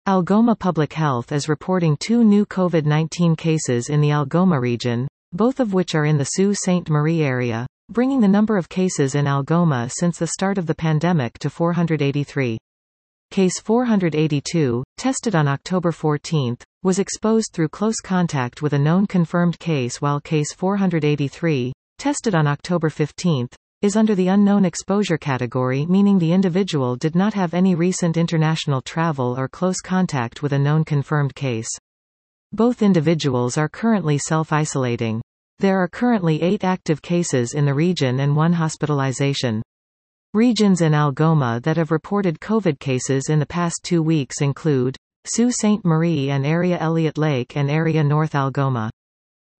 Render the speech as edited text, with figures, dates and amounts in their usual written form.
Algoma Public Health is reporting 2 new COVID-19 cases in the Algoma region, both of which are in the Sault Ste. Marie area, bringing the number of cases in Algoma since the start of the pandemic to 483. Case 482, tested on October 14, was exposed through close contact with a known confirmed case, while case 483, tested on October 15, is under the unknown exposure category, meaning the individual did not have any recent international travel or close contact with a known confirmed case. Both individuals are currently self-isolating. There are currently 8 active cases in the region and 1 hospitalization. Regions in Algoma that have reported COVID cases in the past 2 weeks include Sault Ste. Marie and Area Elliott Lake and Area North Algoma.